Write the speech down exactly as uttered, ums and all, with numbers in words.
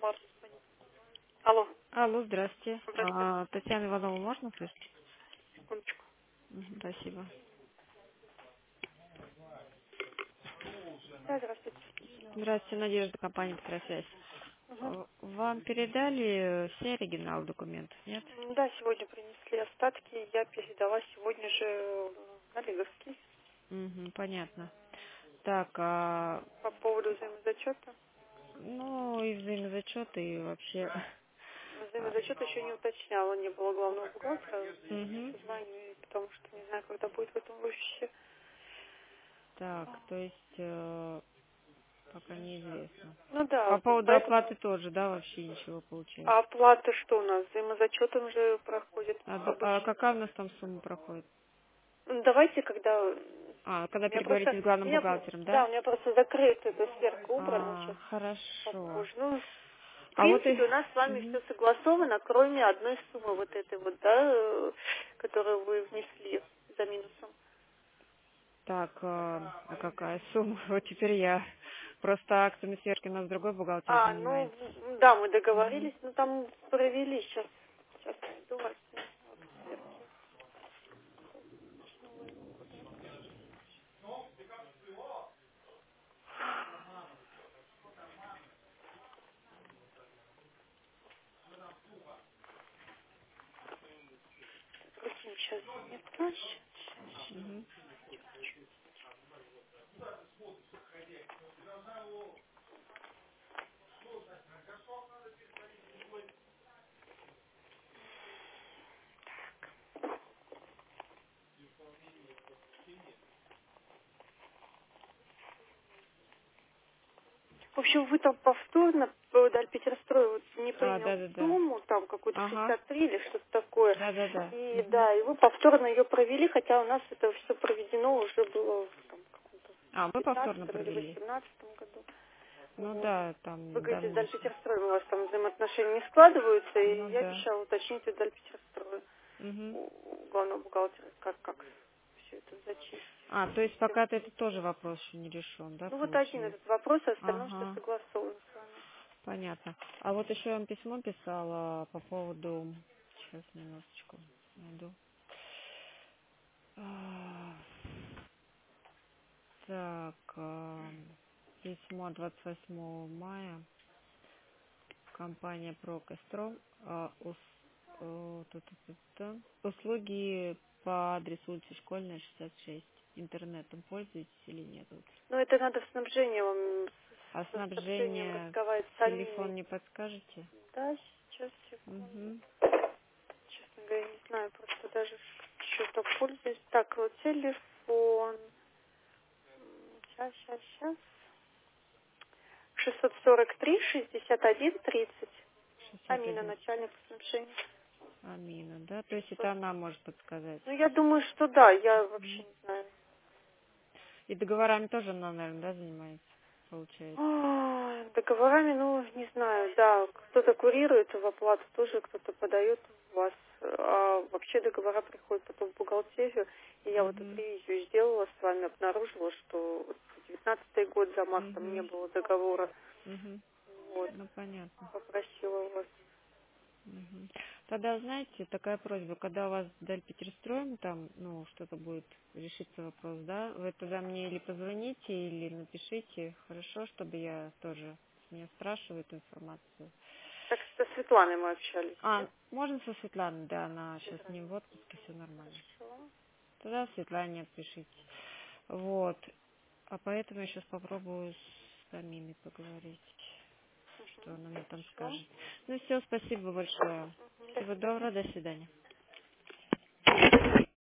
Марта звонит. Алло, Алло, здрасте. здравствуйте. А, Татьяна Иванова, можно слышать? Секундочку. Мгм, спасибо. Да, здравствуйте. Здравствуйте, Надежда, компания «Петросвязь». Мгм. А, Вам передали все оригиналы документов, нет? М, Да, сегодня принесли остатки. Я передала сегодня же э, на Лиговский Угу, понятно. Так, а, по поводу взаимозачета. ну и взаимозачеты, и вообще... а, Взаимозачет еще не уточняла, не было главного бухгалтера. мгм. Сознанию, и потому что не знаю, когда будет в этом офисе. Так, то есть э, пока неизвестно. Ну да, По поводу поэтому... оплаты тоже, да, вообще ничего получается? А оплата что у нас? Взаимозачет он же проходит А, д- а обычно. какая у нас там сумма проходит? Ну, давайте, когда... А, когда У меня просто... переговорите с У главным меня, бухгалтером, да, да? у меня просто закрыта эта сверка убрана А, сейчас хорошо. попозже. Ну, в А вот и... принципе, у нас с вами Мгм. все согласовано, кроме одной суммы вот этой вот, да, э, которую вы внесли за минусом. Так, а, а какая сумма? Вот теперь я. Просто актами сверки у нас другой бухгалтер А, ну, занимается. м, да, мы Мгм. договорились, ну, там провели сейчас, сейчас найду вас, э, акт сверки. Допустим, сейчас занята, сейчас, Мгм. В общем, вы там повторно, э, да, Петерстрой вот не А, принял да-да-да. сумму, там какую-то Ага. шестьдесят три или что-то такое. Да-да-да. И Мгм. да, и вы повторно ее провели, хотя у нас это все проведено уже было в там, каком-то А, мы повторно девятнадцатом или провели. восемнадцатом году. Ну Вот. да, Вы там говорите, с давнишний. Дальпетерстроем у вас там взаимоотношения не складываются, и Ну я да. обещала уточнить у Дальпетерстроя, Мгм. у у главного бухгалтера, как, как все это зачистить. А, то есть пока-то это тоже вопрос еще не решен, да, Ну вот один получается? этот вопрос, а остальное все Ага. согласовано с вами. Понятно. А вот еще я вам письмо писала по поводу... Сейчас, минуточку, найду. А, Так, а, письмо двадцать восьмого мая. Компания Прокостром. а, ус- э, ту-ту-ту-ту. Услуги по адресу улицы Школьная, шестьдесят шесть. Интернетом пользуетесь или нет? Вот. Ну это надо в снабжении вам А со снабжением снабжение, разговаривать с телефон Аминой. не подскажете? Да, сейчас, секунду. Угу. Честно говоря, не знаю, просто даже что-то пользуюсь. Так, вот телефон. Сейчас, сейчас, сейчас. шестьсот сорок три шестьдесят один тридцать. шестьдесят Амина, один. начальник по снабжению. Амина, да? То есть шестьсот. это она может подсказать. Ну, я думаю, что да, я вообще Мгм. не знаю. И договорами тоже она, наверное, да, занимается, получается? Ой, договорами, ну, не знаю, да, кто-то курирует в оплату, тоже кто-то подает у вас. А вообще договора приходят потом в бухгалтерию. И я вот тут Угу. ревизию сделала с вами, обнаружила, что вот девятнадцатый год за мартом не Угу. было договора. Угу. Вот, Ну, понятно. попросила у вас. Мгм. Тогда, знаете, такая просьба, когда у вас даль Петерстроем, там, ну, что-то будет решиться вопрос, да, вы тогда мне или позвоните, или напишите, хорошо, чтобы я тоже меня спрашиваю эту информацию. Так со Светланой мы общались, А, нет? можно со Светланой, да, она сейчас не Петровной. в отпуске, все нормально. Хорошо. Тогда Светлане отпишите. Вот. А поэтому я сейчас попробую с Аминой поговорить, что Угу. она мне там Хорошо. скажет. Ну все, спасибо большое. Мгм. До Всего свидания. доброго, до свидания.